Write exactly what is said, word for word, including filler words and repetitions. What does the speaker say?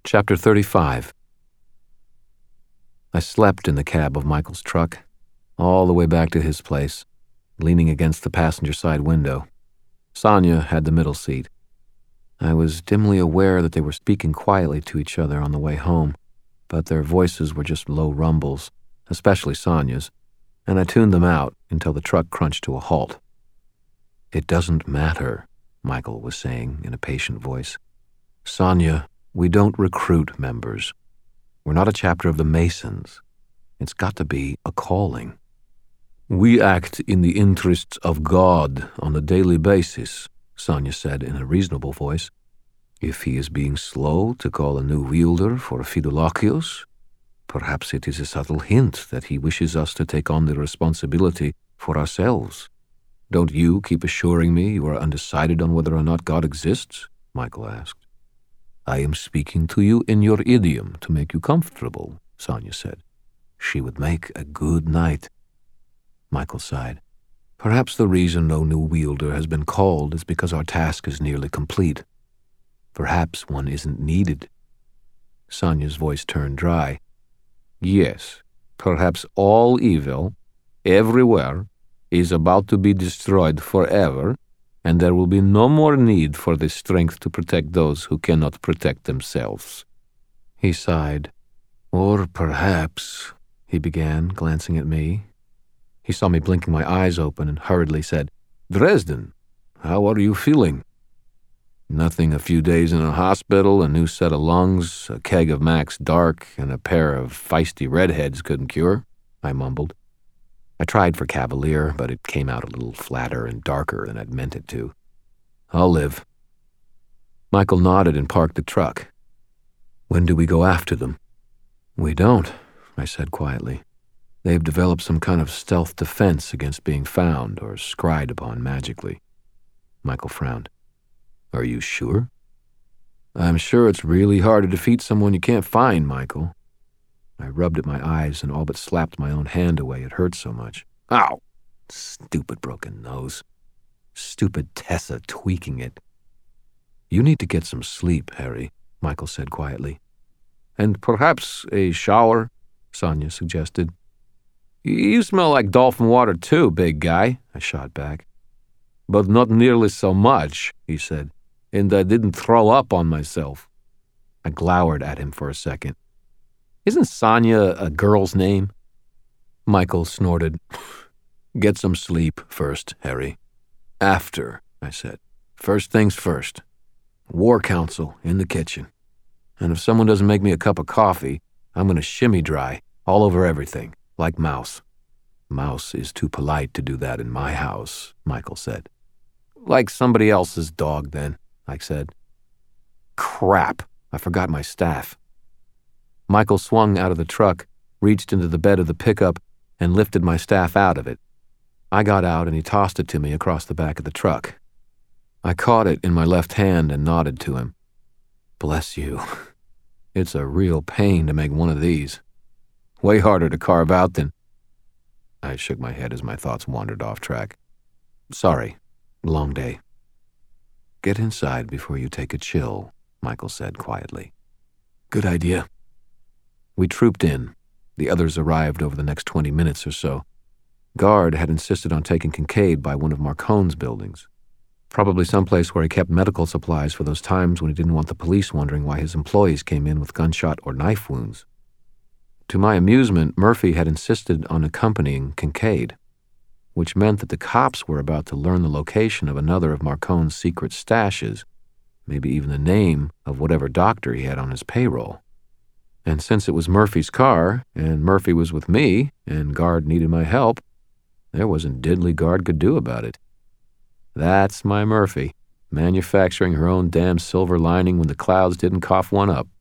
Chapter thirty-five. I slept in the cab of Michael's truck, all the way back to his place, leaning against the passenger side window. Sonia had the middle seat. I was dimly aware that they were speaking quietly to each other on the way home, but their voices were just low rumbles, especially Sonia's, and I tuned them out until the truck crunched to a halt. "It doesn't matter," Michael was saying in a patient voice. "Sonia, we don't recruit members. We're not a chapter of the Masons. It's got to be a calling. We act in the interests of God on a daily basis," Sonia said in a reasonable voice. "If he is being slow to call a new wielder for Fidolakios, perhaps it is a subtle hint that he wishes us to take on the responsibility for ourselves. Don't you keep assuring me you are undecided on whether or not God exists?" Michael asked. "I am speaking to you in your idiom to make you comfortable," Sonia said. "She would make a good knight." Michael sighed. "Perhaps the reason no new wielder has been called is because our task is nearly complete. Perhaps one isn't needed." Sonia's voice turned dry. "Yes, perhaps all evil, everywhere, is about to be destroyed forever, and there will be no more need for the strength to protect those who cannot protect themselves." He sighed. "Or perhaps," he began, glancing at me. He saw me blinking my eyes open and hurriedly said, "Dresden, how are you feeling?" "Nothing a few days in a hospital, a new set of lungs, a keg of Max Dark, and a pair of feisty redheads couldn't cure," I mumbled. I tried for cavalier, but it came out a little flatter and darker than I'd meant it to. "I'll live." Michael nodded and parked the truck. "When do we go after them?" "We don't," I said quietly. "They've developed some kind of stealth defense against being found or scryed upon magically." Michael frowned. "Are you sure?" "I'm sure it's really hard to defeat someone you can't find, Michael." I rubbed at my eyes and all but slapped my own hand away. It hurt so much. "Ow! Stupid broken nose. Stupid Tessa tweaking it." "You need to get some sleep, Harry," Michael said quietly. "And perhaps a shower," Sonia suggested. "You smell like dolphin water too, big guy," I shot back. "But not nearly so much," he said, "and I didn't throw up on myself." I glowered at him for a second. "Isn't Sonia a girl's name?" Michael snorted. "Get some sleep first, Harry." "After," I said. "First things first. War Council in the kitchen. And if someone doesn't make me a cup of coffee, I'm going to shimmy dry all over everything, like Mouse." "Mouse is too polite to do that in my house," Michael said. "Like somebody else's dog, then," I said. Crap, I forgot my staff. Michael swung out of the truck, reached into the bed of the pickup, and lifted my staff out of it. I got out and he tossed it to me across the back of the truck. I caught it in my left hand and nodded to him. "Bless you. It's a real pain to make one of these. Way harder to carve out than..." I shook my head as my thoughts wandered off track. "Sorry. Long day." "Get inside before you take a chill," Michael said quietly. "Good idea." We trooped in. The others arrived over the next twenty minutes or so. Guard had insisted on taking Kincaid by one of Marcone's buildings. Probably someplace where he kept medical supplies for those times when he didn't want the police wondering why his employees came in with gunshot or knife wounds. To my amusement, Murphy had insisted on accompanying Kincaid, which meant that the cops were about to learn the location of another of Marcone's secret stashes, maybe even the name of whatever doctor he had on his payroll. And since it was Murphy's car, and Murphy was with me, and Guard needed my help, there wasn't diddly Guard could do about it. That's my Murphy, manufacturing her own damn silver lining when the clouds didn't cough one up.